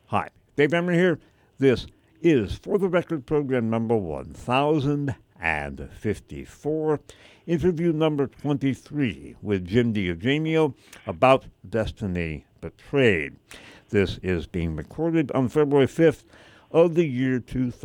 Hi, Dave Emory here. This is For the Record program number 1054, interview number 23 with Jim DiEugenio about Destiny Betrayed. This is being recorded on February 5th of the year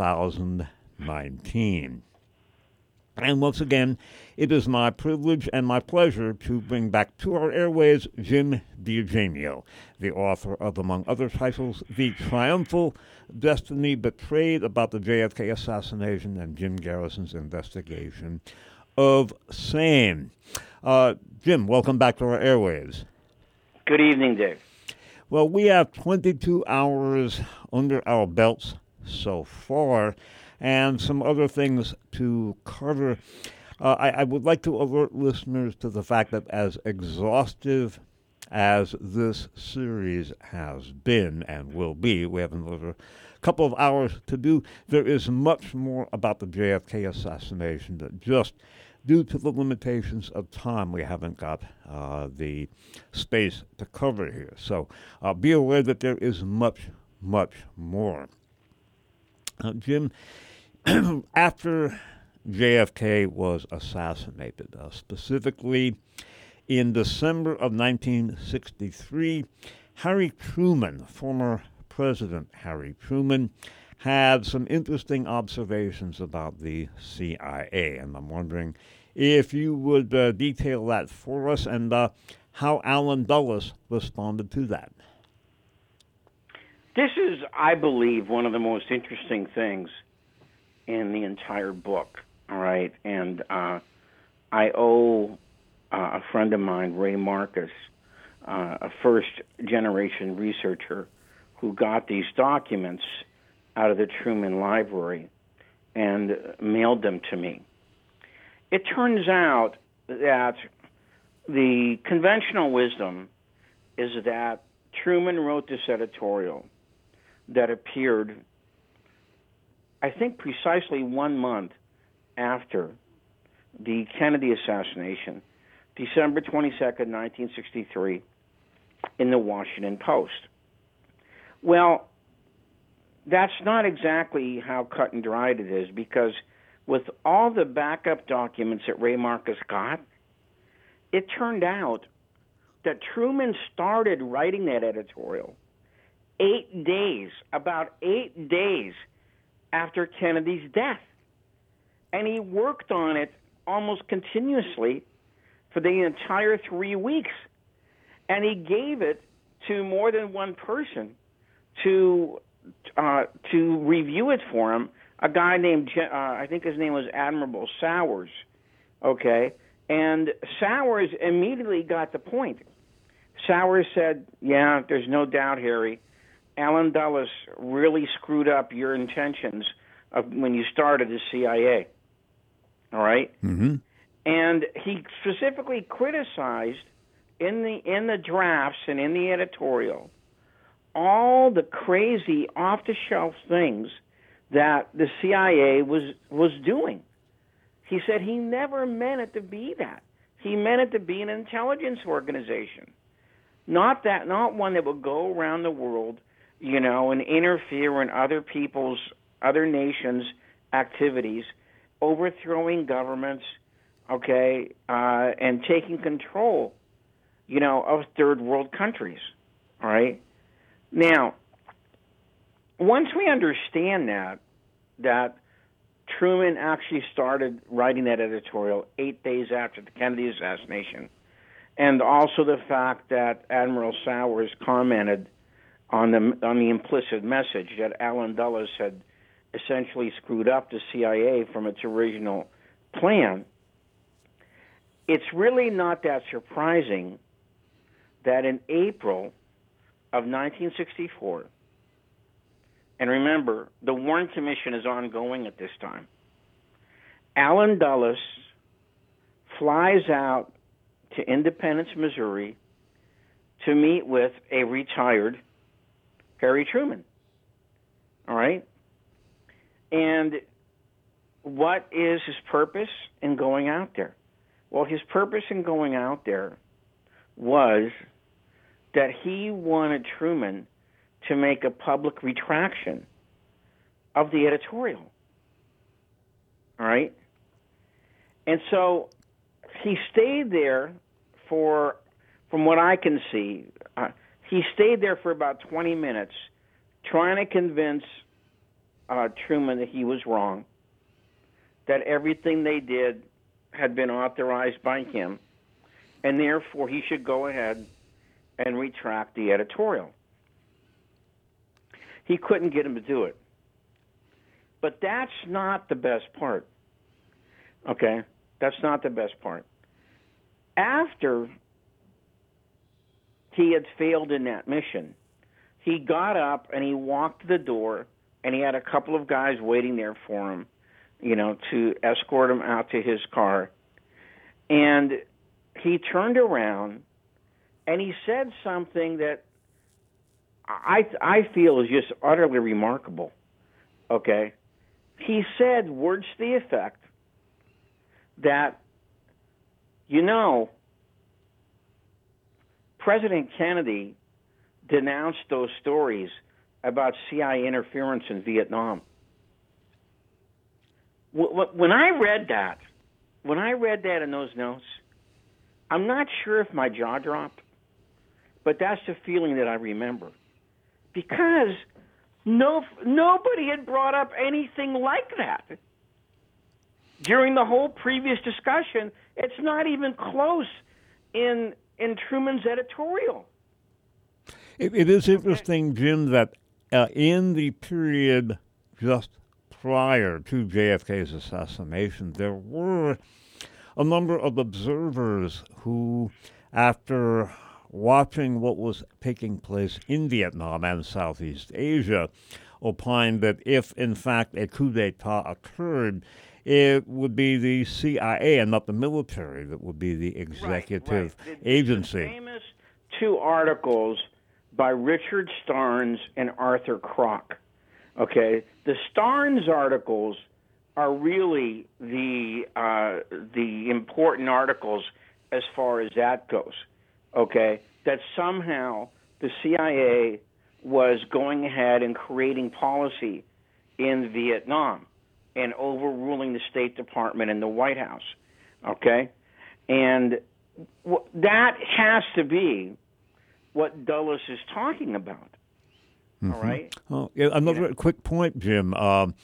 2019. And once again, it is my privilege and my pleasure to bring back to our airways Jim DiEugenio, the author of, among other titles, The Triumphal Destiny Betrayed, about the JFK assassination, and Jim Garrison's investigation of same. Jim, welcome back to our airways. Good evening, Dave. Well, we have 22 hours under our belts so far, and some other things to cover. I would like to alert listeners to the fact that as exhaustive as this series has been and will be, we have another couple of hours to do. There is much more about the JFK assassination that just due to the limitations of time, we haven't got the space to cover here. So be aware that there is much, much more. Jim, after JFK was assassinated, specifically in December of 1963, Harry Truman, former President Harry Truman, had some interesting observations about the CIA, and I'm wondering if you would detail that for us and how Allen Dulles responded to that. This is, I believe, one of the most interesting things in the entire book, all right? And I owe a friend of mine, Ray Marcus, a first-generation researcher who got these documents out of the Truman Library and mailed them to me. It turns out that the conventional wisdom is that Truman wrote this editorial that appeared, I think, precisely 1 month after the Kennedy assassination, December 22nd, 1963, in the Washington Post. Well, that's not exactly how cut and dried it is, because with all the backup documents that Ray Marcus got, it turned out that Truman started writing that editorial about 8 days after Kennedy's death. And he worked on it almost continuously for the entire 3 weeks. And he gave it to more than one person to review it for him, a guy named, I think his name was Admiral Sowers, okay? And Sowers immediately got the point. Sowers said, yeah, there's no doubt, Harry, Allen Dulles really screwed up your intentions of when you started the CIA, all right? Mm-hmm. And he specifically criticized in the drafts and in the editorial all the crazy off-the-shelf things that the CIA was doing. He said he never meant it to be that. He meant it to be an intelligence organization, not one that would go around the world, and interfere in other nations' activities, overthrowing governments, okay, and taking control, of third world countries, all right? Now, once we understand that Truman actually started writing that editorial 8 days after the Kennedy assassination, and also the fact that Admiral Sowers commented on the implicit message that Allen Dulles had essentially screwed up the CIA from its original plan, it's really not that surprising that in April of 1964, and remember, the Warren Commission is ongoing at this time, Allen Dulles flies out to Independence, Missouri, to meet with a retired Harry Truman. All right? And what is his purpose in going out there? Well, his purpose in going out there was that he wanted Truman to make a public retraction of the editorial. All right? And so he stayed there for, from what I can see, he stayed there for about 20 minutes trying to convince Truman that he was wrong, that everything they did had been authorized by him, and therefore he should go ahead and retract the editorial. He couldn't get him to do it. But that's not the best part. Okay? That's not the best part. After he had failed in that mission, he got up and he walked to the door, and he had a couple of guys waiting there for him, you know, to escort him out to his car. And he turned around and he said something that I feel is just utterly remarkable. Okay? He said words to the effect that, you know, President Kennedy denounced those stories about CIA interference in Vietnam. When I read that in those notes, I'm not sure if my jaw dropped, but that's the feeling that I remember. Because nobody had brought up anything like that. During the whole previous discussion, it's not even close in Truman's editorial. It is interesting, Jim, that in the period just prior to JFK's assassination, there were a number of observers who, after watching what was taking place in Vietnam and Southeast Asia, opined that if, in fact, a coup d'etat occurred, it would be the CIA and not the military that would be the executive agency. The famous two articles by Richard Starnes and Arthur Kroc. Okay, the Starnes articles are really the important articles as far as that goes. Okay, that somehow the CIA was going ahead and creating policy in Vietnam and overruling the State Department and the White House. Okay, and that has to be what Dulles is talking about. Mm-hmm. All right. Well, another quick point, Jim.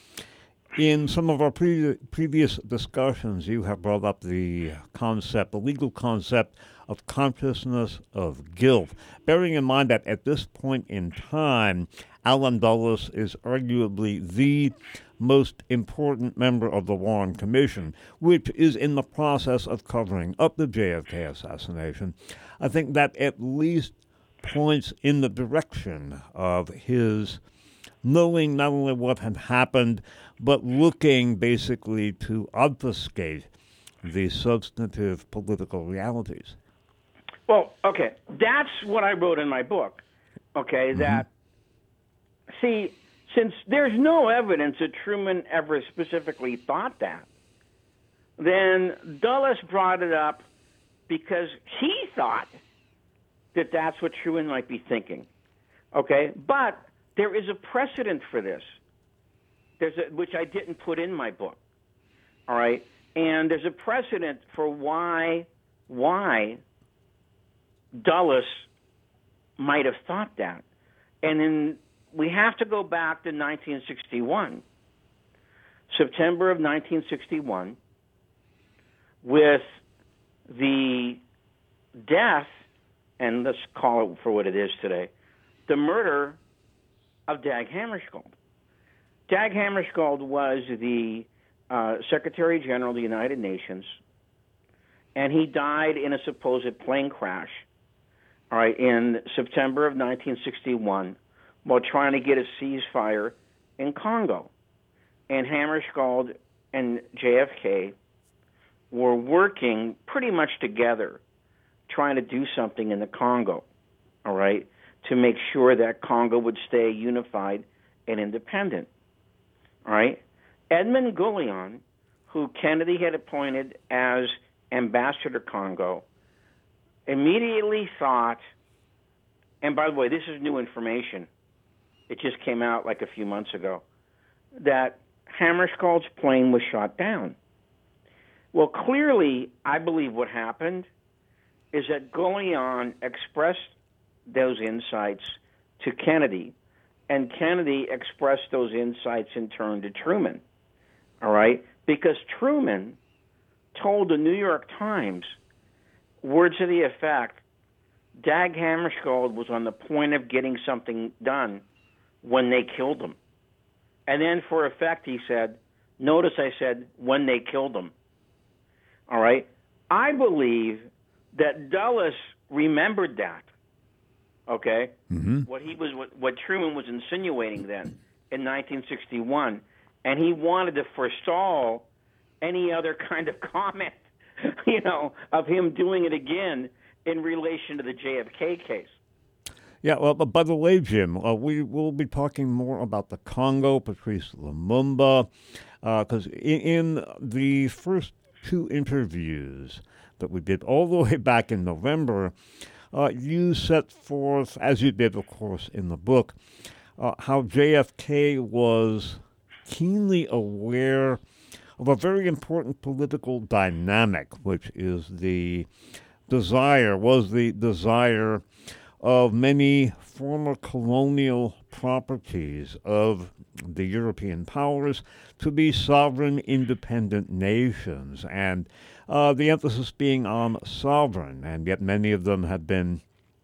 In some of our previous discussions, you have brought up the legal concept of consciousness of guilt, bearing in mind that at this point in time, Allen Dulles is arguably the most important member of the Warren Commission, which is in the process of covering up the JFK assassination. I think that at least points in the direction of his knowing not only what had happened, but looking basically to obfuscate the substantive political realities. Well, okay, that's what I wrote in my book, okay, that, see, since there's no evidence that Truman ever specifically thought that, then Dulles brought it up because he thought that that's what Truman might be thinking, okay? But there is a precedent for this, which I didn't put in my book, all right? And there's a precedent for why Dulles might have thought that. And then we have to go back to 1961, September of 1961, with the death, and let's call it for what it is today, the murder of Dag Hammarskjöld. Dag Hammarskjöld was the Secretary General of the United Nations, and he died in a supposed plane crash, all right, in September of 1961 while trying to get a ceasefire in Congo. And Hammarskjöld and JFK were working pretty much together trying to do something in the Congo, all right, to make sure that Congo would stay unified and independent, all right? Edmund Gullion, who Kennedy had appointed as ambassador to Congo, immediately thought, and by the way, this is new information, it just came out like a few months ago, that Hammarskjöld's plane was shot down. Well, clearly, I believe what happened is that Goulian expressed those insights to Kennedy, and Kennedy expressed those insights in turn to Truman, all right? Because Truman told the New York Times, words to the effect, Dag Hammarskjöld was on the point of getting something done when they killed him. And then for effect, he said, notice I said, when they killed him. All right? I believe that Dulles remembered that, okay? Mm-hmm. What Truman was insinuating then in 1961, and he wanted to forestall any other kind of comment, of him doing it again in relation to the JFK case. Yeah, well, but by the way, Jim, we will be talking more about the Congo, Patrice Lumumba, because in the first two interviews that we did all the way back in November, you set forth, as you did, of course, in the book, how JFK was keenly aware of a very important political dynamic, which is the desire of many former colonial properties of the European powers to be sovereign, independent nations, and the emphasis being on sovereign, and yet many of them have been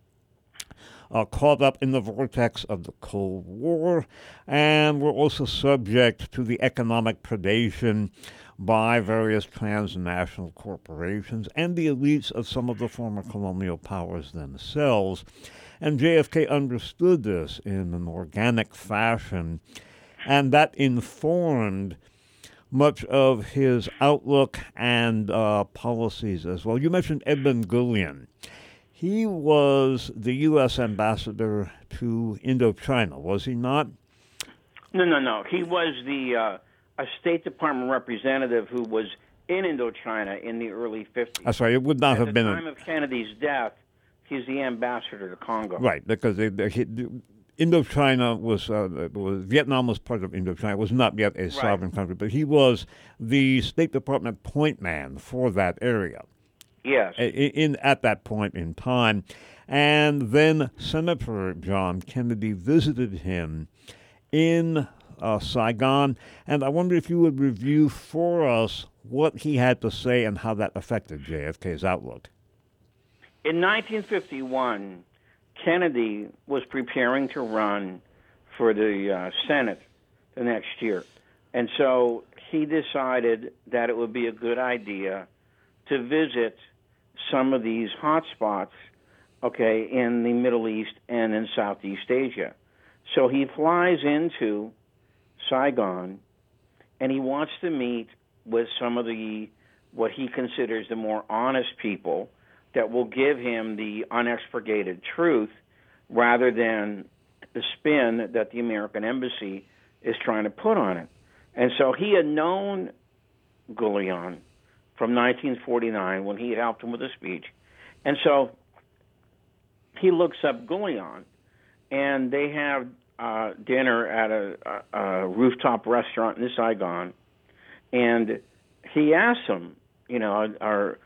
caught up in the vortex of the Cold War, and were also subject to the economic predation by various transnational corporations and the elites of some of the former colonial powers themselves. And JFK understood this in an organic fashion, and that informed much of his outlook and policies as well. You mentioned Edmund Goulian. He was the U.S. ambassador to Indochina, was he not? No. He was a State Department representative who was in Indochina in the early 50s. That's right. It would not have been... At the time of Kennedy's death, he's the ambassador to Congo. Right, because Indochina was Vietnam was part of Indochina. It was not yet a sovereign country, but he was the State Department point man for that area. Yes. At that point in time. And then Senator John Kennedy visited him in Saigon, and I wonder if you would review for us what he had to say and how that affected JFK's outlook. In 1951, Kennedy was preparing to run for the Senate the next year, and so he decided that it would be a good idea to visit some of these hot spots, in the Middle East and in Southeast Asia. So he flies into Saigon, and he wants to meet with some of what he considers the more honest people that will give him the unexpurgated truth rather than the spin that the American embassy is trying to put on it. And so he had known Goulian from 1949 when he had helped him with a speech. And so he looks up Goulian, and they have dinner at a rooftop restaurant in Saigon. And he asks him, are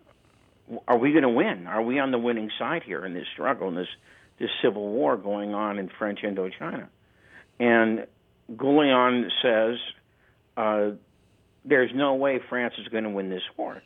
we going to win? Are we on the winning side here in this struggle, in this civil war going on in French Indochina? And Goulian says, there's no way France is going to win this war.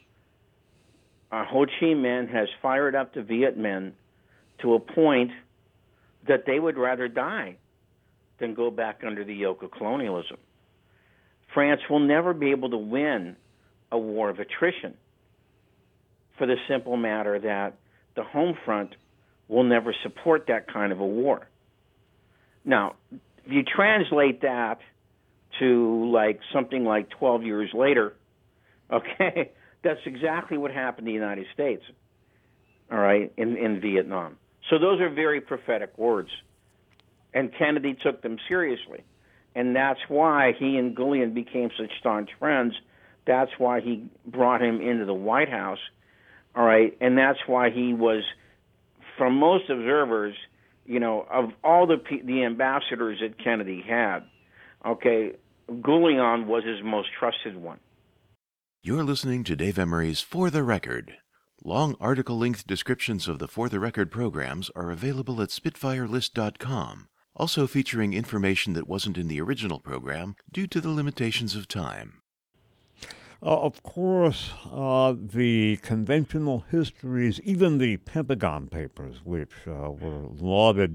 Ho Chi Minh has fired up the Viet Minh to a point that they would rather die than go back under the yoke of colonialism. France will never be able to win a war of attrition for the simple matter that the home front will never support that kind of a war. Now, if you translate that to something like 12 years later, that's exactly what happened to the United States, all right, in Vietnam. So those are very prophetic words, and Kennedy took them seriously, and that's why he and Goulian became such staunch friends. That's why he brought him into the White House, all right, and that's why he was, from most observers, of all the ambassadors that Kennedy had, okay, Goulion was his most trusted one. You're listening to Dave Emery's For the Record. Long article-length descriptions of the For the Record programs are available at SpitfireList.com, also featuring information that wasn't in the original program due to the limitations of time. Of course, the conventional histories, even the Pentagon Papers, which were lauded,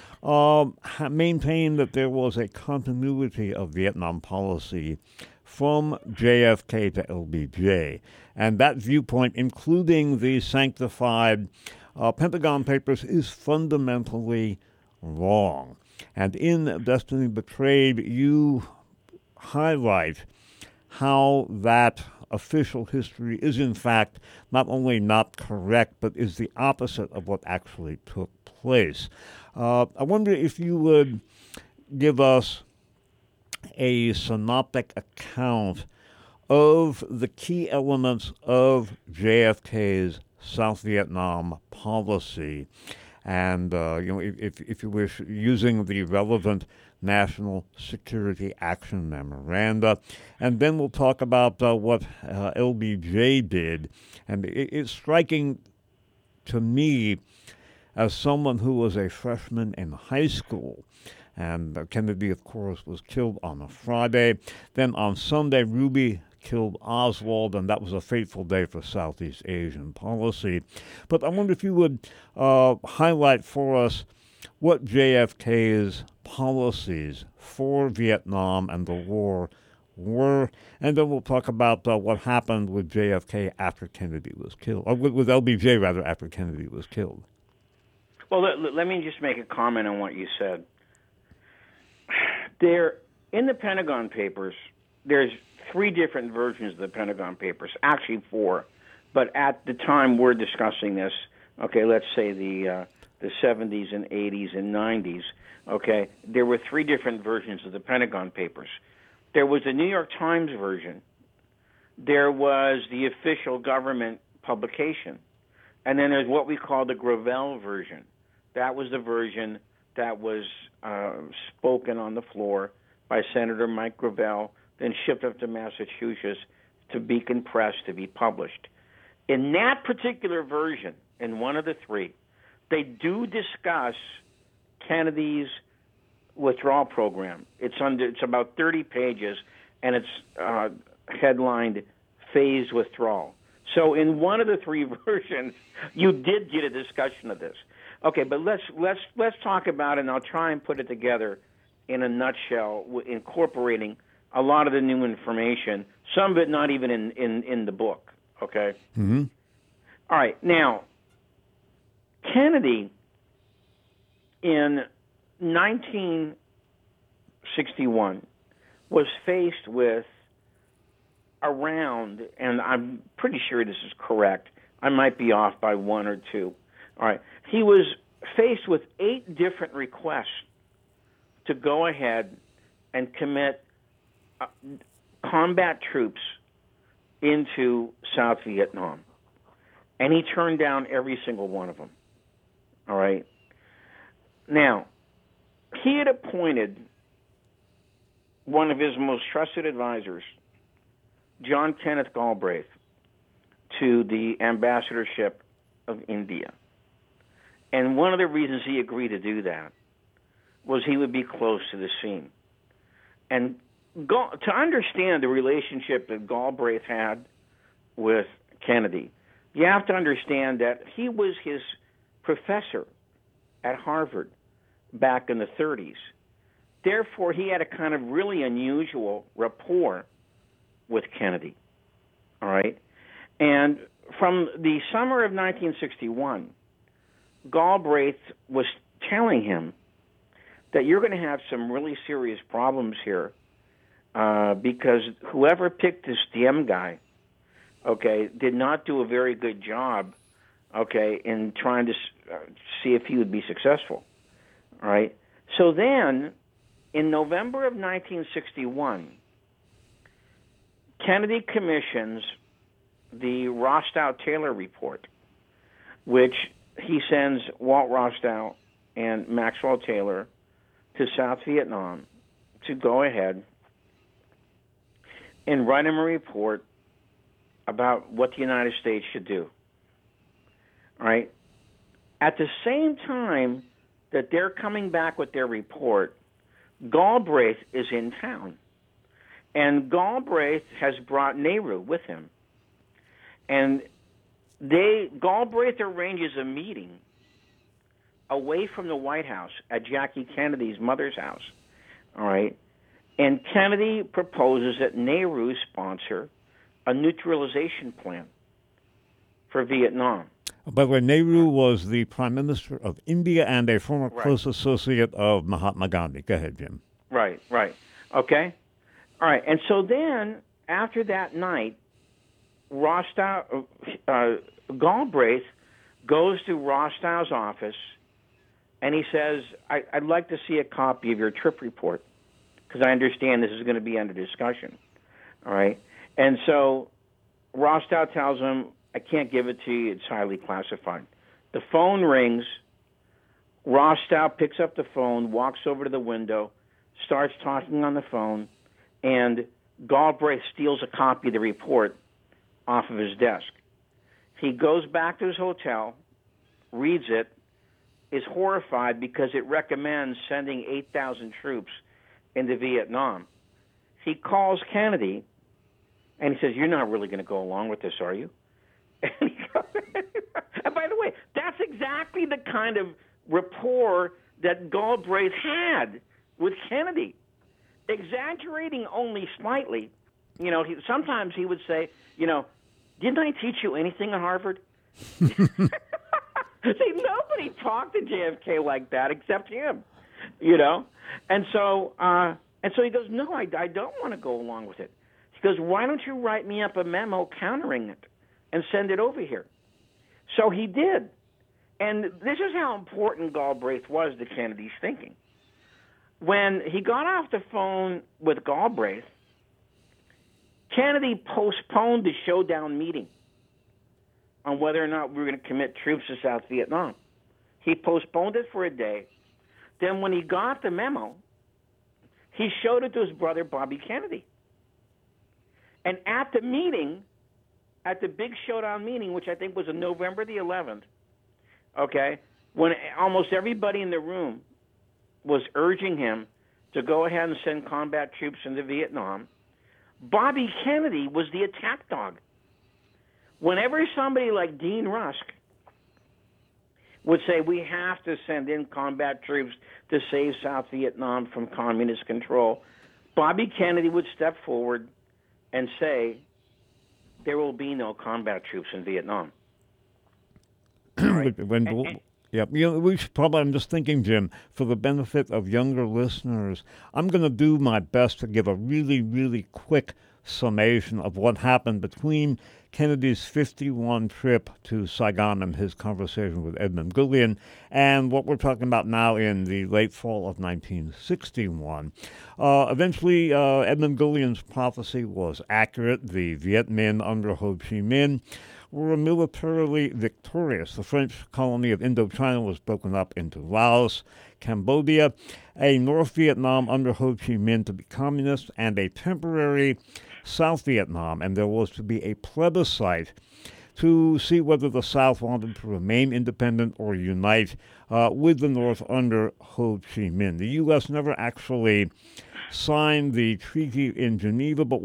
maintained that there was a continuity of Vietnam policy from JFK to LBJ. And that viewpoint, including the sanctified Pentagon Papers, is fundamentally wrong. And in Destiny Betrayed, you highlight how that official history is, in fact, not only not correct, but is the opposite of what actually took place. I wonder if you would give us a synoptic account of the key elements of JFK's South Vietnam policy, and if you wish, using the relevant National Security Action Memoranda. And then we'll talk about what LBJ did. And it's striking to me, as someone who was a freshman in high school, and Kennedy, of course, was killed on a Friday. Then on Sunday, Ruby killed Oswald, and that was a fateful day for Southeast Asian policy. But I wonder if you would highlight for us what JFK's policies for Vietnam and the war were, and then we'll talk about what happened with JFK after Kennedy was killed, or with LBJ, rather, after Kennedy was killed. Well, let me just make a comment on what you said. In the Pentagon Papers, there's 3 different versions of the Pentagon Papers, actually 4, but at the time we're discussing this, okay, let's say the 70s and 80s and 90s, okay, there were 3 different versions of the Pentagon Papers. There was the New York Times version, there was the official government publication, and then there's what we call the Gravel version. That was the version that was spoken on the floor by Senator Mike Gravel, then shipped up to Massachusetts to Beacon Press to be published. In that particular version, in one of the 3, they do discuss Kennedy's withdrawal program. It's about 30 pages, and it's headlined "Phased Withdrawal." So in one of the 3 versions, you did get a discussion of this. Okay, but let's talk about it, and I'll try and put it together in a nutshell, incorporating a lot of the new information, some of it not even in the book, okay? Mm-hmm. All right, now, Kennedy, in 1961, was faced with around, and I'm pretty sure this is correct, I might be off by 1 or 2, all right, he was faced with 8 different requests to go ahead and commit combat troops into South Vietnam. And he turned down every single one of them. All right? Now, he had appointed one of his most trusted advisors, John Kenneth Galbraith, to the ambassadorship of India. And one of the reasons he agreed to do that was he would be close to the scene. And to understand the relationship that Galbraith had with Kennedy, you have to understand that he was his professor at Harvard back in the 30s. Therefore, he had a kind of really unusual rapport with Kennedy. All right? And from the summer of 1961, Galbraith was telling him that you're going to have some really serious problems here because whoever picked this Diem guy, okay, did not do a very good job, okay, in trying to see if he would be successful, all right? So then, in November of 1961, Kennedy commissions the Rostow-Taylor report, which he sends Walt Rostow and Maxwell Taylor to South Vietnam to go ahead and write him a report about what the United States should do. All right? At the same time that they're coming back with their report, Galbraith is in town. And Galbraith has brought Nehru with him. And Galbraith arranges a meeting away from the White House at Jackie Kennedy's mother's house. All right? And Kennedy proposes that Nehru sponsor a neutralization plan for Vietnam. By the way, Nehru was the Prime Minister of India and a former close associate of Mahatma Gandhi. Go ahead, Jim. Right. Okay? All right. And so then, after that night, Galbraith goes to Rostow's office, and he says, I'd like to see a copy of your trip report, because I understand this is going to be under discussion. All right? And so Rostow tells him, I can't give it to you. It's highly classified. The phone rings. Rostow picks up the phone, walks over to the window, starts talking on the phone, and Galbraith steals a copy of the report off of his desk. He goes back to his hotel, reads it, is horrified because it recommends sending 8,000 troops into Vietnam. He calls Kennedy, and he says, you're not really going to go along with this, are you? And by the way, that's exactly the kind of rapport that Galbraith had with Kennedy. Exaggerating only slightly. Sometimes he would say, didn't I teach you anything at Harvard? See, nobody talked to JFK like that except him, And so he goes, no, I don't want to go along with it. He goes, why don't you write me up a memo countering it and send it over here? So he did. And this is how important Galbraith was to Kennedy's thinking. When he got off the phone with Galbraith, Kennedy postponed the showdown meeting on whether or not we were going to commit troops to South Vietnam. He postponed it for a day. Then when he got the memo, he showed it to his brother, Bobby Kennedy. And at the meeting, at the big showdown meeting, which I think was on November the 11th, okay, when almost everybody in the room was urging him to go ahead and send combat troops into Vietnam, Bobby Kennedy was the attack dog. Whenever somebody like Dean Rusk would say, we have to send in combat troops to save South Vietnam from communist control, Bobby Kennedy would step forward and say, there will be no combat troops in Vietnam. Right? Yeah, we should probably, I'm just thinking, Jim, for the benefit of younger listeners, I'm going to do my best to give a really, really quick summation of what happened between Kennedy's 51 trip to Saigon and his conversation with Edmund Gullion and what we're talking about now in the late fall of 1961. Eventually, Edmund Gullion's prophecy was accurate. The Viet Minh under Ho Chi Minh were militarily victorious. The French colony of Indochina was broken up into Laos, Cambodia, a North Vietnam under Ho Chi Minh to be communist, and a temporary South Vietnam, and there was to be a plebiscite to see whether the South wanted to remain independent or unite with the North under Ho Chi Minh. The U.S. never actually signed the treaty in Geneva, but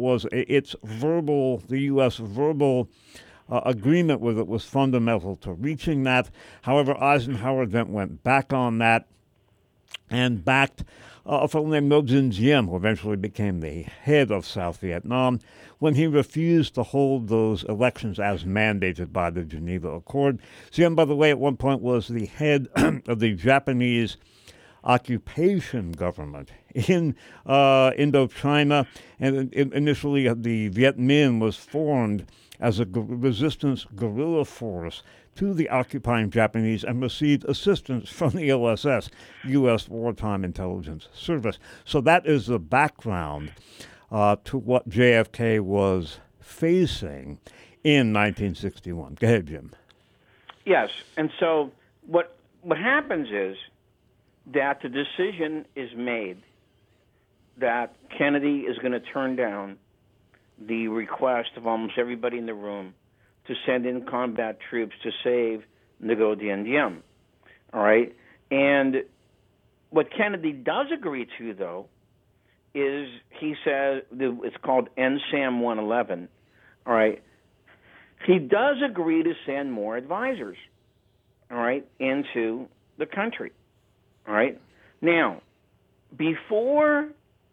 the U.S. verbal agreement with it was fundamental to reaching that. However, Eisenhower then went back on that and backed a fellow named Ngo Dinh Diem, who eventually became the head of South Vietnam, when he refused to hold those elections as mandated by the Geneva Accord. Diem, by the way, at one point was the head of the Japanese occupation government in Indochina, and initially the Viet Minh was formed as a resistance guerrilla force to the occupying Japanese and received assistance from the OSS, U.S. Wartime Intelligence Service. So that is the background to what JFK was facing in 1961. Go ahead, Jim. Yes, and so what happens is that the decision is made that Kennedy is going to turn down the request of almost everybody in the room to send in combat troops to save Ngo Dien Diem. All right? And what Kennedy does agree to, though, is he says it's called NSAM 111. All right? He does agree to send more advisors, all right, into the country. All right? Now, before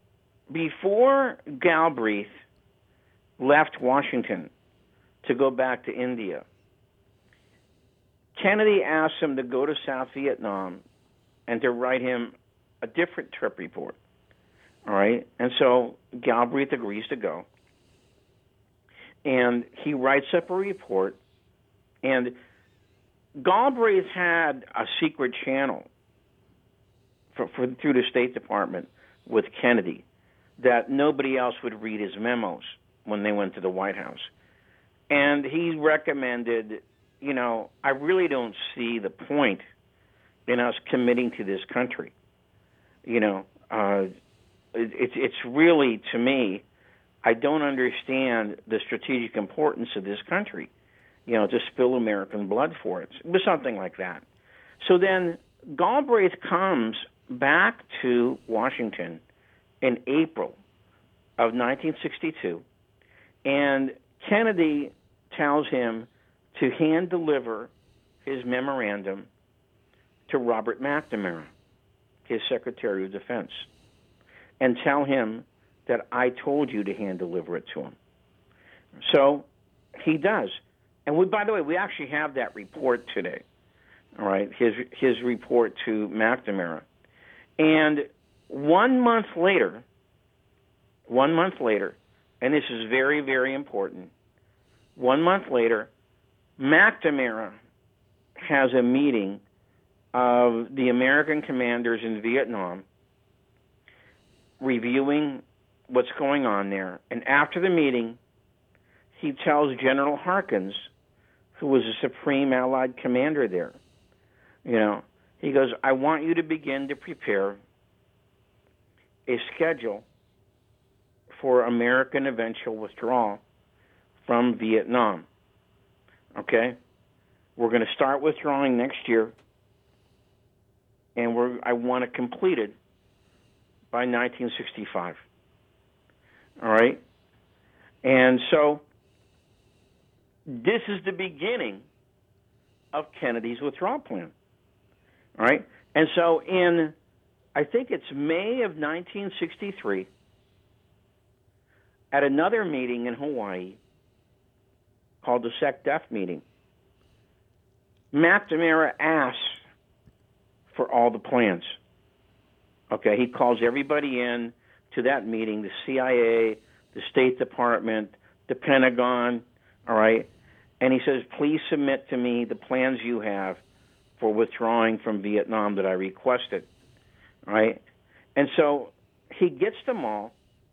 Galbraith left Washington to go back to India, Kennedy asked him to go to South Vietnam and to write him a different trip report. All right? And so Galbraith agrees to go. And he writes up a report. And Galbraith had a secret channel through the State Department with Kennedy that nobody else would read his memos when they went to the White House. And he recommended, I really don't see the point in us committing to this country. It's really, to me, I don't understand the strategic importance of this country, to spill American blood for it. It was something like that. So then Galbraith comes back to Washington in April of 1962, and Kennedy tells him to hand deliver his memorandum to Robert McNamara, his Secretary of Defense, and tell him that I told you to hand deliver it to him. So he does. And by the way, we actually have that report today, all right, his report to McNamara. And 1 month later, and this is very, very important, 1 month later, McNamara has a meeting of the American commanders in Vietnam reviewing what's going on there. And after the meeting, he tells General Harkins, who was a supreme Allied commander there, he goes, I want you to begin to prepare a schedule for American eventual withdrawal from Vietnam. Okay? We're going to start withdrawing next year, and I want it completed by 1965. All right? And so this is the beginning of Kennedy's withdrawal plan. All right? And so I think it's May of 1963, at another meeting in Hawaii called the SecDef meeting, McNamara asks for all the plans. Okay, he calls everybody in to that meeting, the CIA, the State Department, the Pentagon, all right? And he says, please submit to me the plans you have for withdrawing from Vietnam that I requested, all right? And so he gets them all.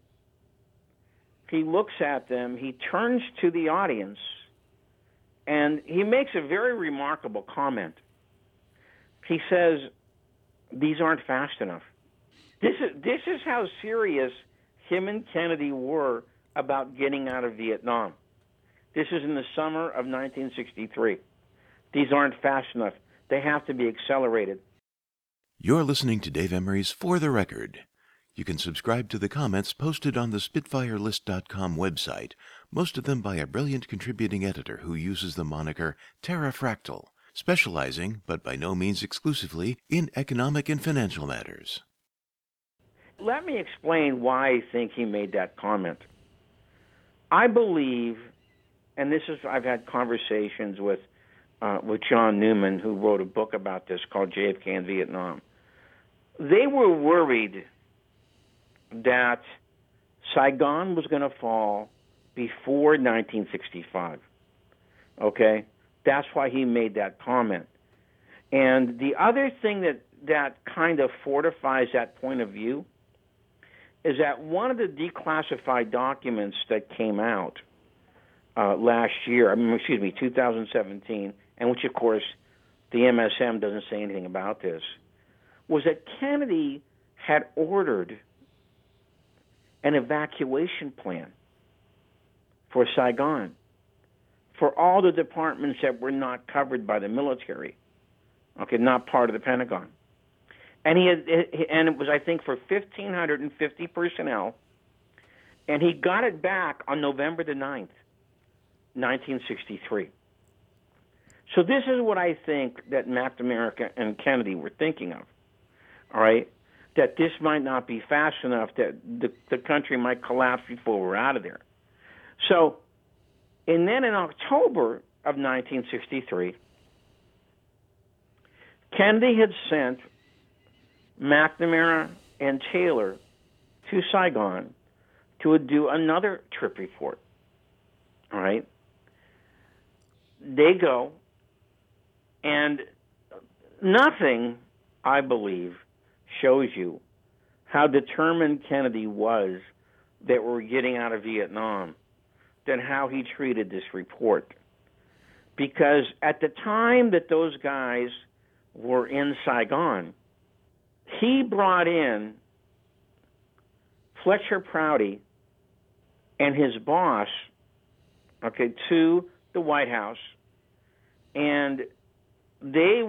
He looks at them. He turns to the audience, and he makes a very remarkable comment. He says, these aren't fast enough. This is how serious him and Kennedy were about getting out of Vietnam. This is in the summer of 1963. These aren't fast enough. They have to be accelerated. You're listening to Dave Emery's For the Record. You can subscribe to the comments posted on the SpitfireList.com website, most of them by a brilliant contributing editor who uses the moniker Terrafractal, specializing, but by no means exclusively, in economic and financial matters. Let me explain why I think he made that comment. I believe, and I've had conversations with John Newman, who wrote a book about this called JFK in Vietnam. They were worried that Saigon was going to fall before 1965. Okay? That's why he made that comment. And the other thing that kind of fortifies that point of view is that one of the declassified documents that came out last year, 2017, and which, of course, the MSM doesn't say anything about this, was that Kennedy had ordered an evacuation plan for Saigon for all the departments that were not covered by the military, okay, not part of the Pentagon. And it was, I think, for 1,550 personnel, and he got it back on November the 9th, 1963. So this is what I think that McNamara and Kennedy were thinking of, all right, that this might not be fast enough, that the country might collapse before we're out of there. So, and then in October of 1963, Kennedy had sent McNamara and Taylor to Saigon to do another trip report. All right? They go, and nothing, I believe, shows you how determined Kennedy was that we're getting out of Vietnam than how he treated this report. Because at the time that those guys were in Saigon, he brought in Fletcher Prouty and his boss, okay, to the White House, and they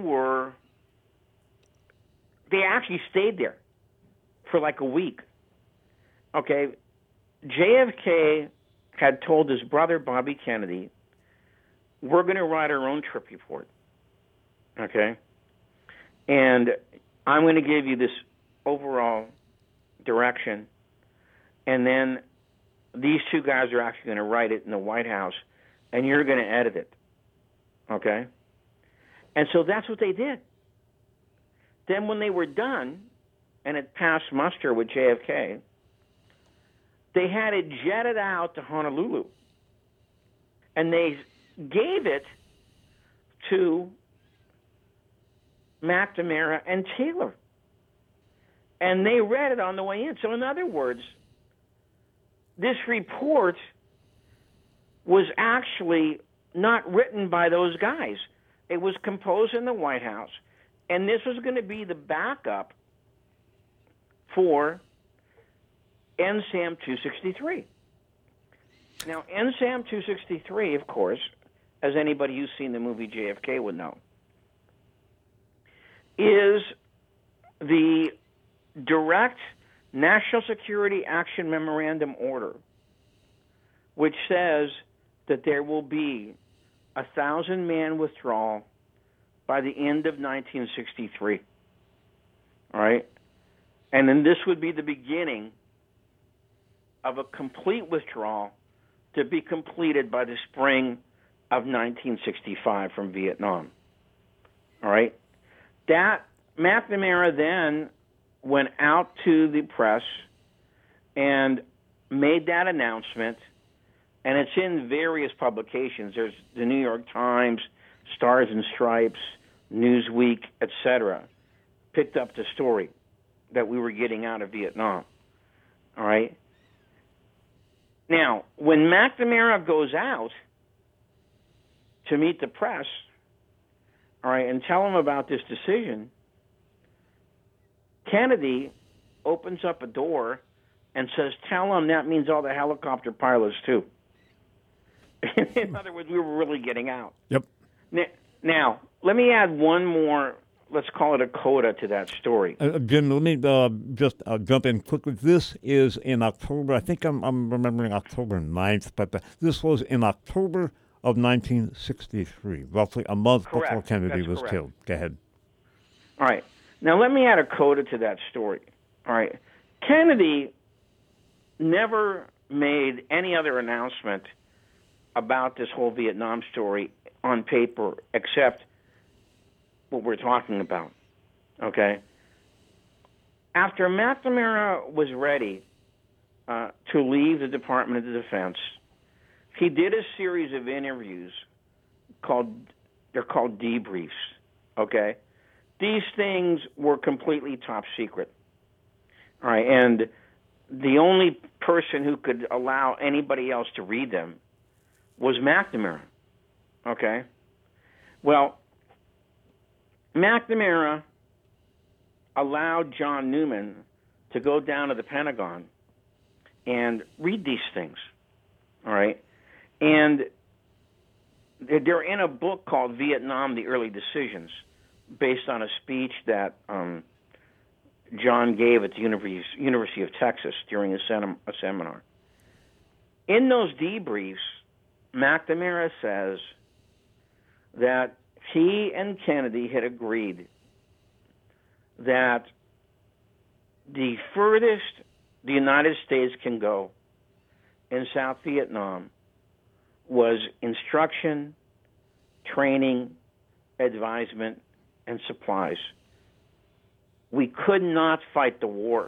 actually stayed there for like a week. Okay, JFK had told his brother Bobby Kennedy, we're going to write our own trip report. Okay? And I'm going to give you this overall direction, and then these two guys are actually going to write it in the White House, and you're going to edit it. Okay? And so that's what they did. Then when they were done, and it passed muster with JFK, they had it jetted out to Honolulu. And they gave it to McNamara and Taylor. And they read it on the way in. So in other words, this report was actually not written by those guys. It was composed in the White House. And this was going to be the backup for NSAM 263. Now, NSAM 263, of course, as anybody who's seen the movie JFK would know, is the direct National Security Action Memorandum Order, which says that there will be 1,000-man withdrawal by the end of 1963. All right? And then this would be the beginning of a complete withdrawal to be completed by the spring of 1965 from Vietnam. All right? That McNamara then went out to the press and made that announcement, and it's in various publications. There's the New York Times, Stars and Stripes, Newsweek, etc., picked up the story that we were getting out of Vietnam. All right? Now, when McNamara goes out to meet the press, all right, and tell them about this decision, Kennedy opens up a door and says, tell them that means all the helicopter pilots too. In other words, we were really getting out. Yep. Now, let me add one more, let's call it a coda to that story. Jim, let me just jump in quickly. This is in October. I think I'm remembering October 9th, but this was in October of 1963, roughly a month before Kennedy was killed. Go ahead. All right. Now, let me add a coda to that story. All right. Kennedy never made any other announcement about this whole Vietnam story on paper except what we're talking about. Okay? After McNamara was ready to leave the Department of Defense, he did a series of interviews they're called debriefs. Okay? These things were completely top secret. All right, and the only person who could allow anybody else to read them was McNamara. Okay? Well, McNamara allowed John Newman to go down to the Pentagon and read these things, all right? And they're in a book called Vietnam, The Early Decisions, based on a speech that John gave at the University of Texas during a seminar. In those debriefs, McNamara says that he and Kennedy had agreed that the furthest the United States can go in South Vietnam was instruction, training, advisement, and supplies. We could not fight the war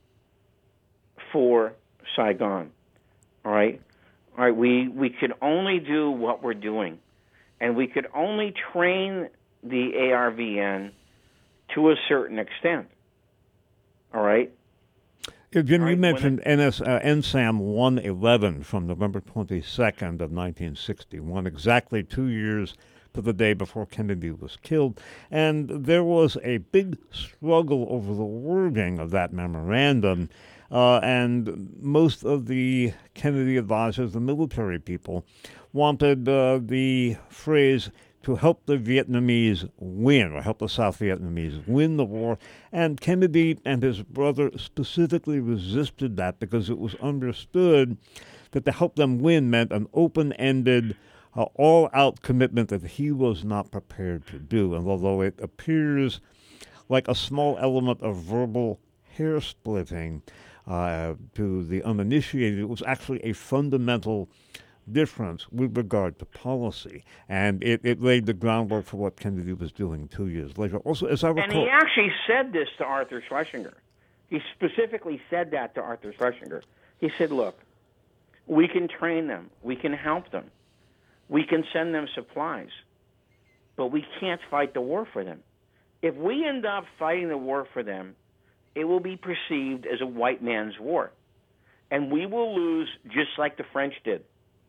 for Saigon. All right? All right, we could only do what we're doing. And we could only train the ARVN to a certain extent. All right? Jim, you mentioned NSAM 111 from November 22nd of 1961, exactly 2 years to the day before Kennedy was killed. And there was a big struggle over the wording of that memorandum. And most of the Kennedy advisors, the military people, wanted the phrase to help the Vietnamese win, or help the South Vietnamese win the war. And Kennedy and his brother specifically resisted that because it was understood that to help them win meant an open-ended, all-out commitment that he was not prepared to do. And although it appears like a small element of verbal hair-splitting to the uninitiated, it was actually a fundamental difference with regard to policy, and it laid the groundwork for what Kennedy was doing 2 years later. Also, as I recall, and he actually said this to Arthur Schlesinger. He specifically said that to Arthur Schlesinger. He said, look, we can train them, we can help them, we can send them supplies, but we can't fight the war for them. If we end up fighting the war for them, it will be perceived as a white man's war, and we will lose just like the French did.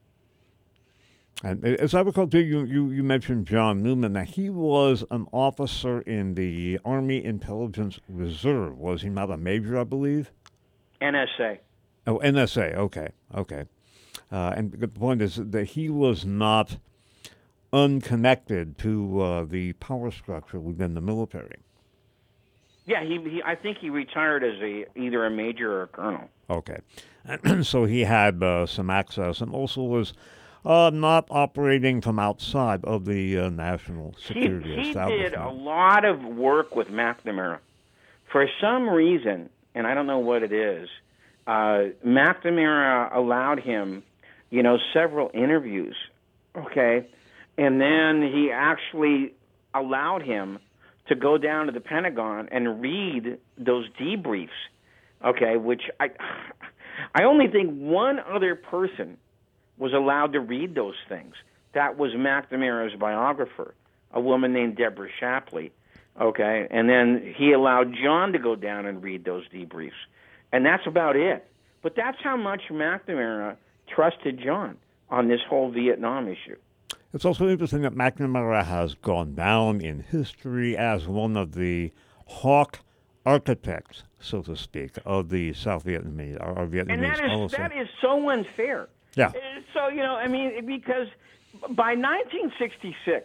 And as I recall, too, you mentioned John Newman. Now, he was an officer in the Army Intelligence Reserve. Was he not a major, I believe? NSA. Oh, NSA. Okay. And the point is that he was not unconnected to the power structure within the military. Yeah, I think he retired as either a major or a colonel. Okay. So he had some access, and also was not operating from outside of the national security establishment. He did a lot of work with McNamara. For some reason, and I don't know what it is, McNamara allowed him, several interviews, okay? And then he actually allowed him to go down to the Pentagon and read those debriefs, okay, which I only think one other person was allowed to read those things. That was McNamara's biographer, a woman named Deborah Shapley, okay? And then he allowed John to go down and read those debriefs. And that's about it. But that's how much McNamara trusted John on this whole Vietnam issue. It's also interesting that McNamara has gone down in history as one of the hawk architects, so to speak, of the South Vietnamese, or Vietnamese policy. And that is so unfair. Yeah. So, because by 1966,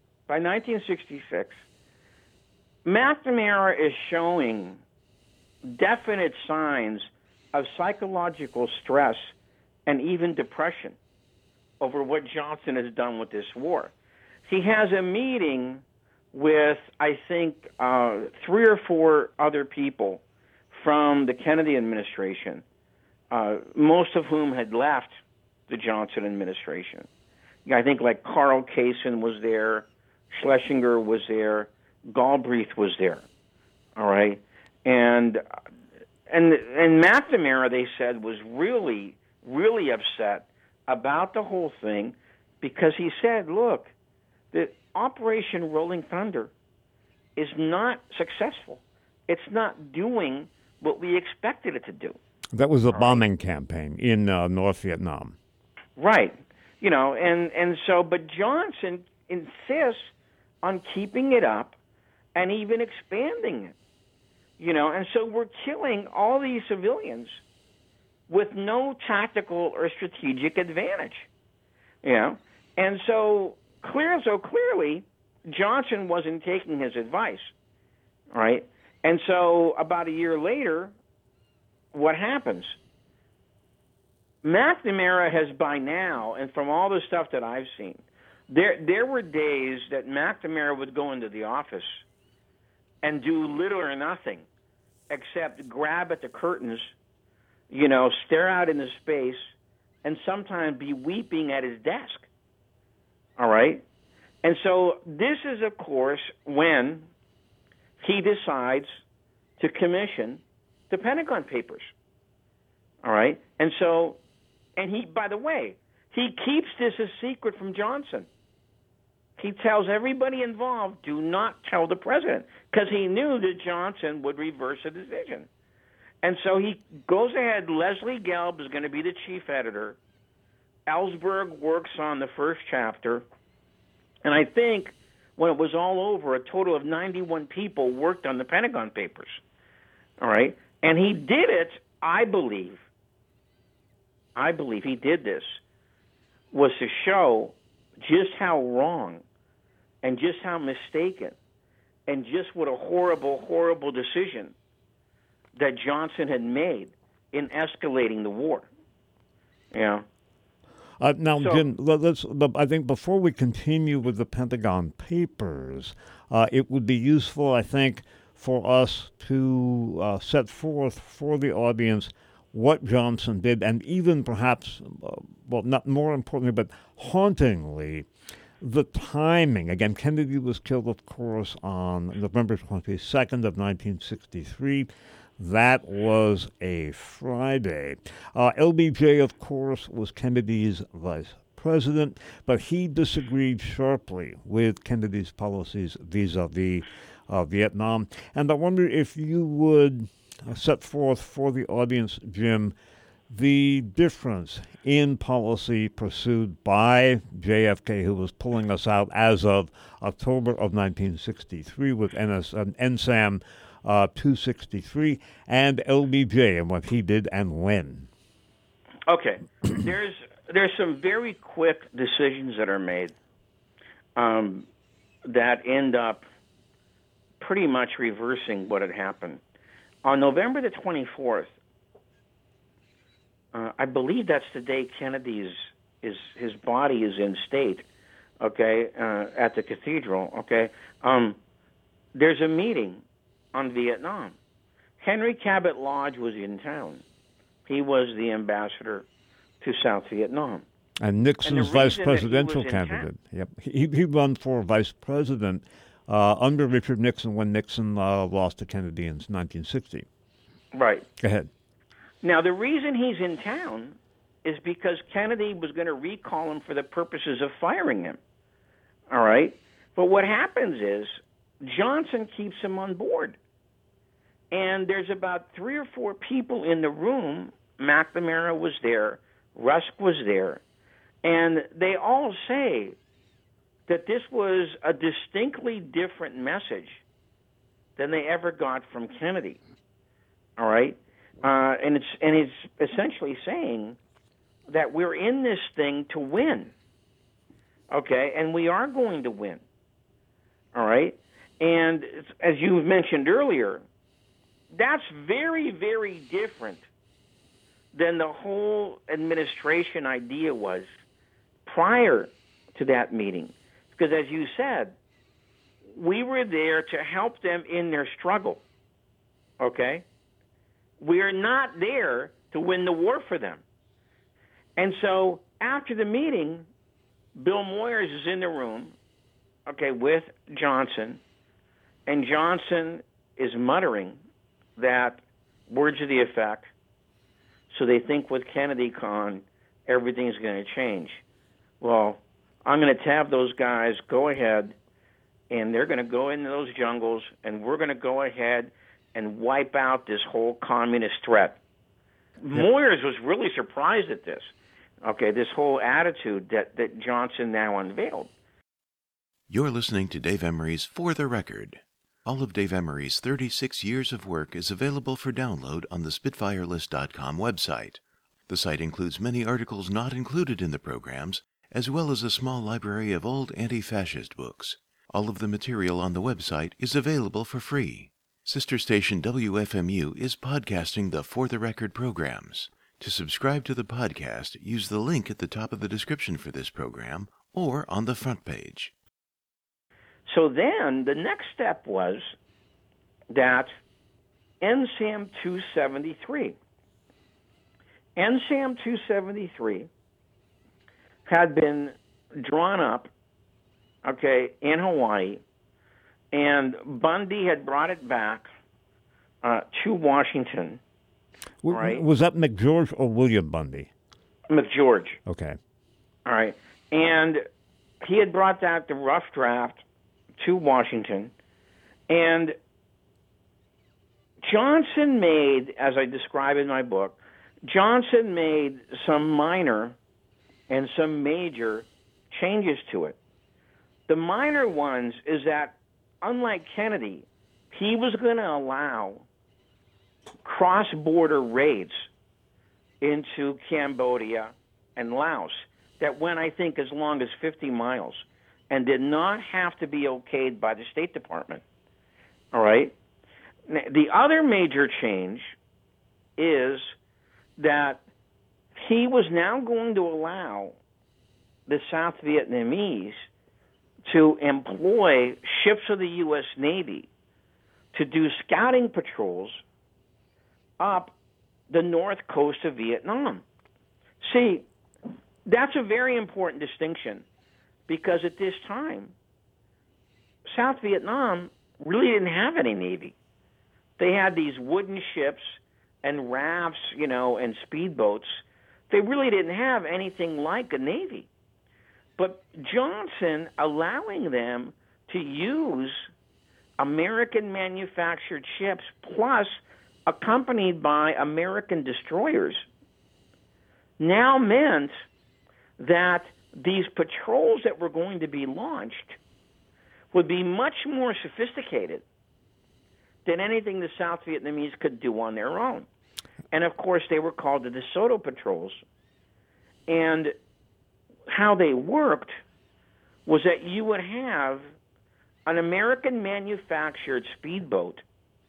McNamara is showing definite signs of psychological stress and even depression over what Johnson has done with this war. He has a meeting with, I think, 3 or 4 other people from the Kennedy administration, most of whom had left the Johnson administration. I think like Carl Kaysen was there, Schlesinger was there, Galbraith was there. All right, and McNamara, they said, was really, really upset about the whole thing because he said, look, the Operation Rolling Thunder is not successful. It's not doing what we expected it to do. That was a bombing campaign in North Vietnam. Right. And so, but Johnson insists on keeping it up and even expanding it. And so we're killing all these civilians with no tactical or strategic advantage, And so clearly, Johnson wasn't taking his advice, all right? And so about a year later, what happens? McNamara has by now, and from all the stuff that I've seen, there were days that McNamara would go into the office and do little or nothing except grab at the curtains, stare out into space, and sometimes be weeping at his desk. All right? And so this is, of course, when he decides to commission the Pentagon Papers. All right? And so, he, by the way, he keeps this a secret from Johnson. He tells everybody involved, do not tell the president, because he knew that Johnson would reverse the decision. And so he goes ahead. Leslie Gelb is going to be the chief editor. Ellsberg works on the first chapter. And I think when it was all over, a total of 91 people worked on the Pentagon Papers. All right? And he did it, I believe he did this, was to show just how wrong and just how mistaken and just what a horrible, horrible decision that Johnson had made in escalating the war. Now, Jim, I think before we continue with the Pentagon Papers, it would be useful, I think, for us to set forth for the audience what Johnson did, and even perhaps, not more importantly, but hauntingly, the timing. Again, Kennedy was killed, of course, on November 22nd of 1963. That was a Friday. LBJ, of course, was Kennedy's vice president, but he disagreed sharply with Kennedy's policies vis-a-vis Vietnam. And I wonder if you would set forth for the audience, Jim, the difference in policy pursued by JFK, who was pulling us out as of October of 1963 with NSAM 263, and LBJ and what he did and when. Okay. There's some very quick decisions that are made that end up pretty much reversing what had happened. On November the 24th, I believe that's the day Kennedy's his body is in state, okay, at the cathedral, okay. There's a meeting on Vietnam. Henry Cabot Lodge was in town. He was the ambassador to South Vietnam. And Nixon's vice presidential candidate. Yep, he won for vice president under Richard Nixon when Nixon lost to Kennedy in 1960. Right. Go ahead. Now, the reason he's in town is because Kennedy was going to recall him for the purposes of firing him. All right? But what happens is Johnson keeps him on board. And there's about 3 or 4 people in the room. McNamara was there. Rusk was there. And they all say that this was a distinctly different message than they ever got from Kennedy. All right? And it's essentially saying that we're in this thing to win. Okay? And we are going to win. All right? And as you mentioned earlier, that's very, very different than the whole administration idea was prior to that meeting. Because as you said, we were there to help them in their struggle. Okay? We are not there to win the war for them. And so after the meeting, Bill Moyers is in the room, okay, with Johnson, and Johnson is muttering that words to the effect, so they think with Kennedy gone, everything's going to change. Well, I'm going to have those guys go ahead, and they're going to go into those jungles, and we're going to go ahead and wipe out this whole communist threat. Yep. Moyers was really surprised at this, okay, this whole attitude that Johnson now unveiled. You're listening to Dave Emery's For the Record. All of Dave Emery's 36 years of work is available for download on the SpitfireList.com website. The site includes many articles not included in the programs, as well as a small library of old anti-fascist books. All of the material on the website is available for free. Sister station WFMU is podcasting the For the Record programs. To subscribe to the podcast, use the link at the top of the description for this program or on the front page. So then the next step was that NSAM 273. NSAM 273 had been drawn up, in Hawaii, and Bundy had brought it back to Washington. Right? Was that McGeorge or William Bundy? McGeorge. Okay. All right. And he had brought that, the rough draft, to Washington. And Johnson made, as I describe in my book, Johnson made some minor and some major changes to it. The minor ones is that, unlike Kennedy, he was going to allow cross-border raids into Cambodia and Laos that went, I think, as long as 50 miles and did not have to be okayed by the State Department. All right? The other major change is that he was now going to allow the South Vietnamese to employ ships of the U.S. Navy to do scouting patrols up the north coast of Vietnam. See, that's a very important distinction because at this time, South Vietnam really didn't have any Navy. They had these wooden ships and rafts, and speedboats. They really didn't have anything like a Navy. But Johnson allowing them to use American-manufactured ships plus accompanied by American destroyers now meant that these patrols that were going to be launched would be much more sophisticated than anything the South Vietnamese could do on their own. And, of course, they were called the DeSoto patrols. And how they worked was that you would have an American-manufactured speedboat,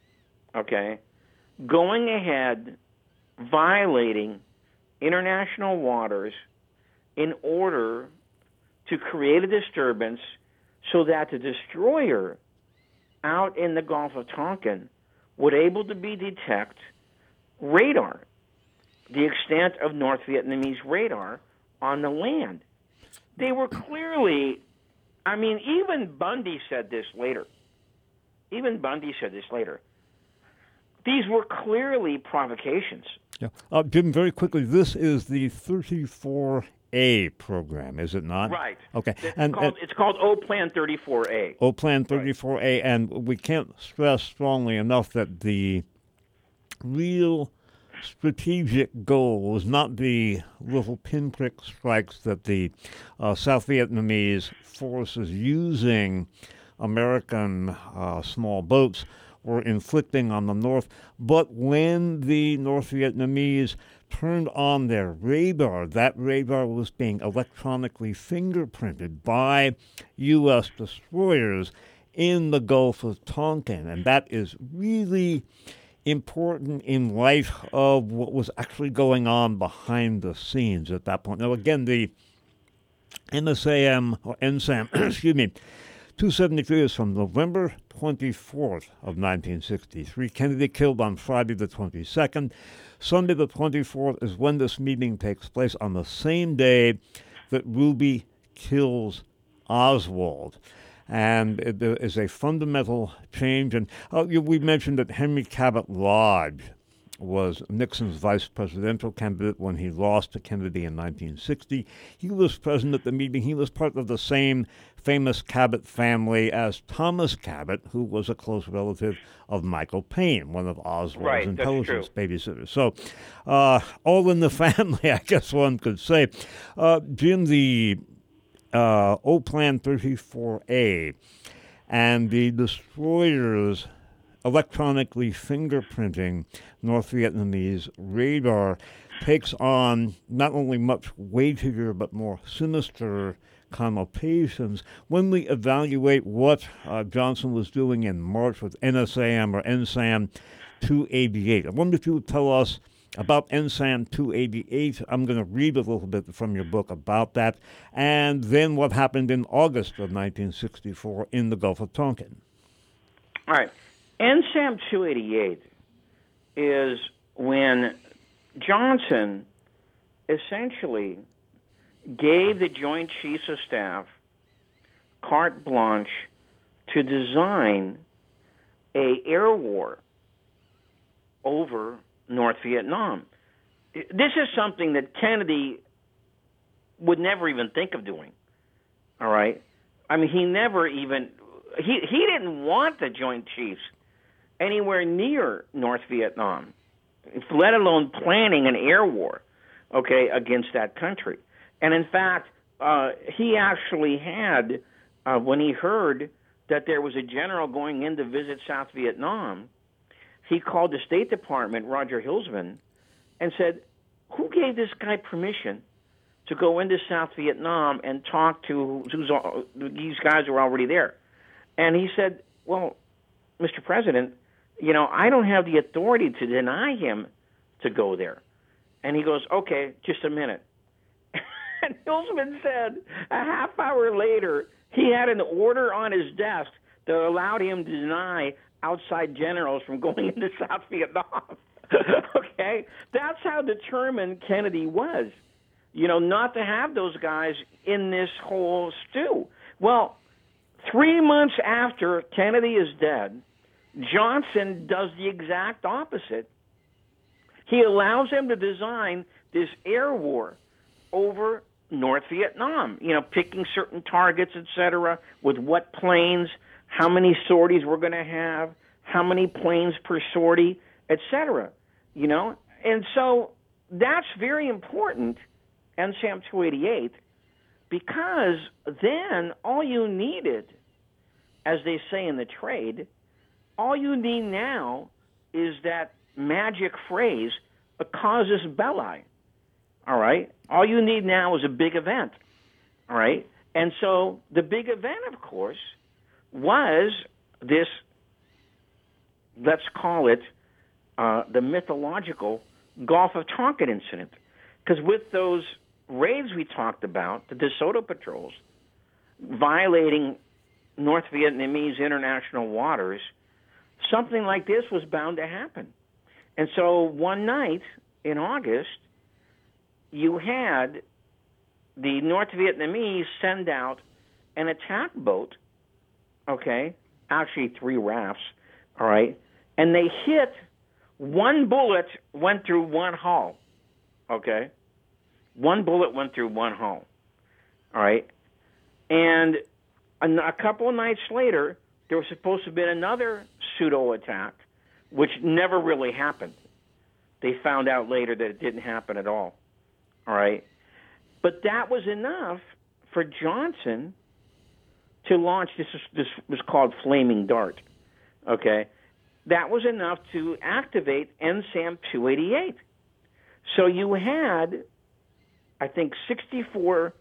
going ahead, violating international waters in order to create a disturbance so that the destroyer out in the Gulf of Tonkin would able to be detect radar, the extent of North Vietnamese radar on the land. They were clearly, even Bundy said this later. These were clearly provocations. Yeah. Jim, very quickly, this is the 34A program, is it not? Right. Okay. It's called O-Plan 34A. O-Plan 34A, right. And we can't stress strongly enough that the real strategic goal was not the little pinprick strikes that the South Vietnamese forces using American small boats were inflicting on the North, but when the North Vietnamese turned on their radar, that radar was being electronically fingerprinted by U.S. destroyers in the Gulf of Tonkin, and that is really important in light of what was actually going on behind the scenes at that point. Now, again, the NSAM, or NSAM, 273 is from November 24th of 1963. Kennedy killed on Friday the 22nd. Sunday the 24th is when this meeting takes place, on the same day that Ruby kills Oswald. And there is a fundamental change. And we mentioned that Henry Cabot Lodge was Nixon's vice presidential candidate when he lost to Kennedy in 1960. He was present at the meeting. He was part of the same famous Cabot family as Thomas Cabot, who was a close relative of Michael Paine, one of Oswald's intelligence babysitters. So all in the family, I guess one could say. Jim, the O-Plan 34A, and the destroyers electronically fingerprinting North Vietnamese radar takes on not only much weightier but more sinister connotations when we evaluate what Johnson was doing in March with NSAM or NSAM 288. I wonder if you would tell us about NSAM 288. I'm going to read a little bit from your book about that, and then what happened in August of 1964 in the Gulf of Tonkin. All right. NSAM 288 is when Johnson essentially gave the Joint Chiefs of Staff carte blanche to design a air war over North Vietnam. This is something that Kennedy would never even think of doing. All right? I mean, he never even he didn't want the Joint Chiefs anywhere near North Vietnam, let alone planning an air war, okay, against that country. And in fact, he actually had, when he heard that there was a general going in to visit South Vietnam, he called the State Department, Roger Hilsman, and said, who gave this guy permission to go into South Vietnam and talk to these guys who are already there? And he said, well, Mr. President, I don't have the authority to deny him to go there. And he goes, okay, just a minute. And Hilsman said a half hour later, he had an order on his desk that allowed him to deny outside generals from going into South Vietnam. Okay? That's how determined Kennedy was, not to have those guys in this whole stew. Well, 3 months after Kennedy is dead, Johnson does the exact opposite. He allows him to design this air war over North Vietnam, picking certain targets, etc., with what planes, how many sorties we're going to have, how many planes per sortie, etc., And so that's very important, NSAM 288, because then all you needed, as they say in the trade, all you need now is that magic phrase, a casus belli. All right? All you need now is a big event. All right? And so the big event, of course, was this, let's call it the mythological Gulf of Tonkin incident. Because with those raids we talked about, the DeSoto patrols, violating North Vietnamese international waters, something like this was bound to happen. And so one night in August, you had the North Vietnamese send out an attack boat, okay, actually 3 rafts, all right, and they hit, one bullet went through one hull, okay? One bullet went through one hull, all right? And a couple of nights later, there was supposed to have been another pseudo-attack, which never really happened. They found out later that it didn't happen at all. All right? But that was enough for Johnson to launch, this was called Flaming Dart. Okay? That was enough to activate NSAM 288. So you had, I think, 64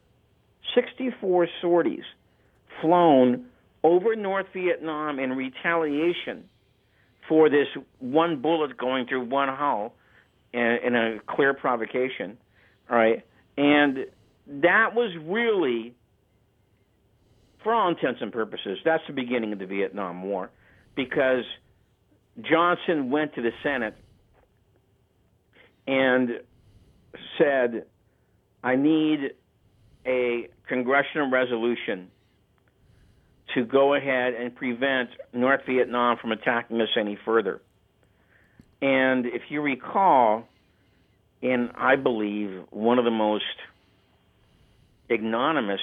sorties flown over North Vietnam in retaliation for this one bullet going through one hull in a clear provocation, all right? And that was really, for all intents and purposes, that's the beginning of the Vietnam War, because Johnson went to the Senate and said, I need a congressional resolution to go ahead and prevent North Vietnam from attacking us any further. And if you recall, in, I believe, one of the most ignominious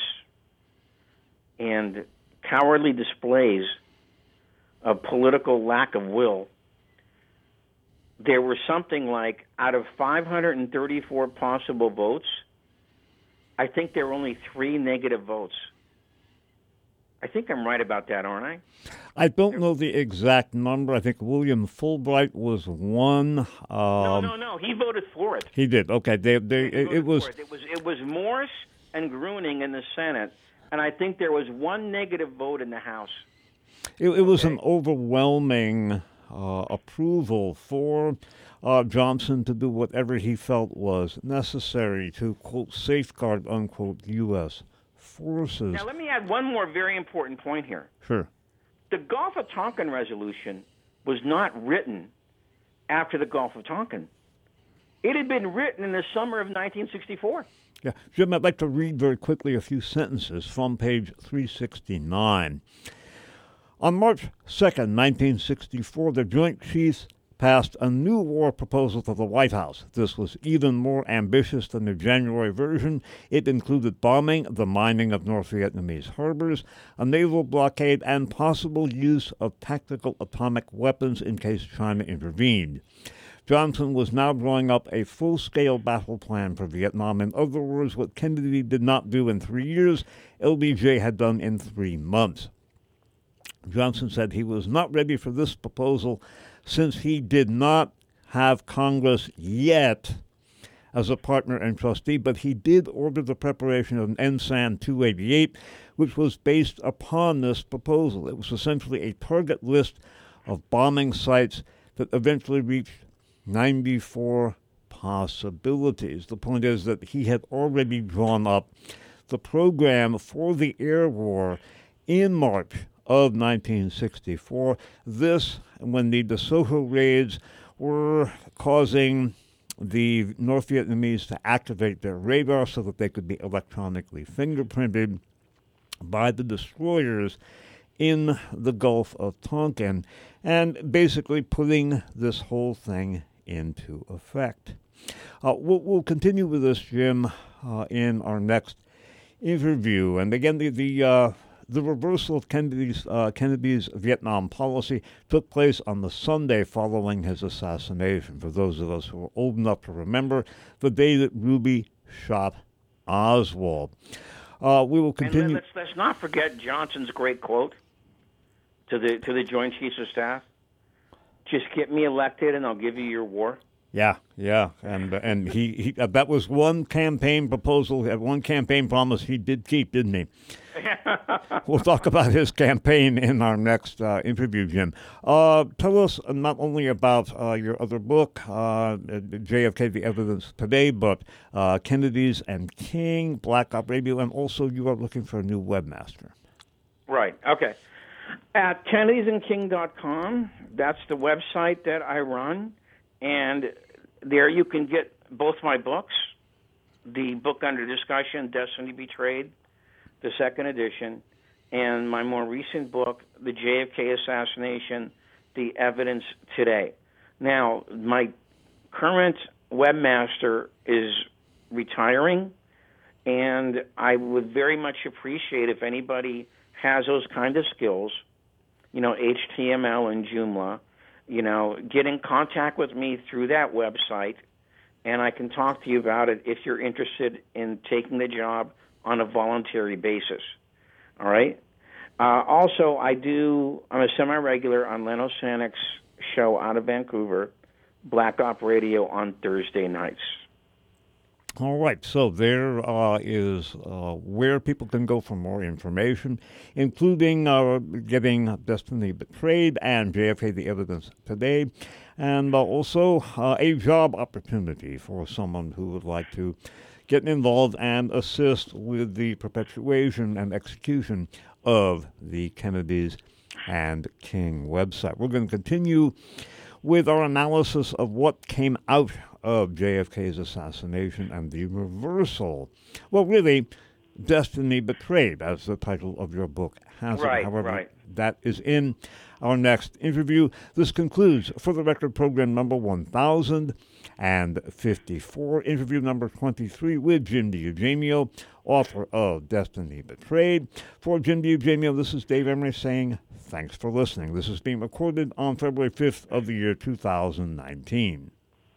and cowardly displays of political lack of will, there were something like, out of 534 possible votes, I think there were only 3 negative votes. I think I'm right about that, aren't I? I don't know the exact number. I think William Fulbright was one. No. He voted for it. He did. Okay. It was. It was Morse and Gruening in the Senate, and I think there was one negative vote in the House. It was an overwhelming approval for Johnson to do whatever he felt was necessary to, quote, safeguard, unquote, U.S. forces. Now, let me add one more very important point here. Sure. The Gulf of Tonkin resolution was not written after the Gulf of Tonkin. It had been written in the summer of 1964. Yeah. Jim, I'd like to read very quickly a few sentences from page 369. On March 2nd, 1964, the Joint Chiefs passed a new war proposal to the White House. This was even more ambitious than the January version. It included bombing, the mining of North Vietnamese harbors, a naval blockade, and possible use of tactical atomic weapons in case China intervened. Johnson was now drawing up a full-scale battle plan for Vietnam. In other words, what Kennedy did not do in 3 years, LBJ had done in 3 months. Johnson said he was not ready for this proposal since he did not have Congress yet as a partner and trustee, but he did order the preparation of an NSAN 288, which was based upon this proposal. It was essentially a target list of bombing sites that eventually reached 94 possibilities. The point is that he had already drawn up the program for the air war in March of 1964. This, when the DeSoto raids were causing the North Vietnamese to activate their radar so that they could be electronically fingerprinted by the destroyers in the Gulf of Tonkin, and basically putting this whole thing into effect. We'll continue with this, Jim, in our next interview. And again, the reversal of Kennedy's Vietnam policy took place on the Sunday following his assassination. For those of us who are old enough to remember, the day that Ruby shot Oswald. We will continue. And let's not forget Johnson's great quote to the Joint Chiefs of Staff: "Just get me elected, and I'll give you your war." Yeah, and he that was one campaign proposal, one campaign promise he did keep, didn't he? We'll talk about his campaign in our next interview, Jim. Tell us not only about your other book, JFK, The Evidence Today, but Kennedy's and King, Black Op Radio, and also you are looking for a new webmaster. Right, okay. At kennedysandking.com, that's the website that I run, and there you can get both my books, the book under discussion, Destiny Betrayed, the second edition, and my more recent book, The JFK Assassination, The Evidence Today. Now, my current webmaster is retiring, and I would very much appreciate if anybody has those kind of skills, HTML and Joomla, get in contact with me through that website, and I can talk to you about it if you're interested in taking the job on a voluntary basis. All right? Also, I'm a semi-regular on Leno Sanek's show out of Vancouver, Black Op Radio, on Thursday nights. All right, so there is where people can go for more information, including getting Destiny Betrayed and JFK, The Evidence Today, and also a job opportunity for someone who would like to get involved and assist with the perpetuation and execution of the Kennedys and King website. We're going to continue with our analysis of what came out of JFK's assassination and the reversal. Well, really, Destiny Betrayed, as the title of your book has it. However, that is in our next interview. This concludes For the Record program number 1054, interview number 23 with Jim DiEugenido, author of Destiny Betrayed. For Jim DiEugenido, this is Dave Emery saying thanks for listening. This is being recorded on February 5th of the year 2019.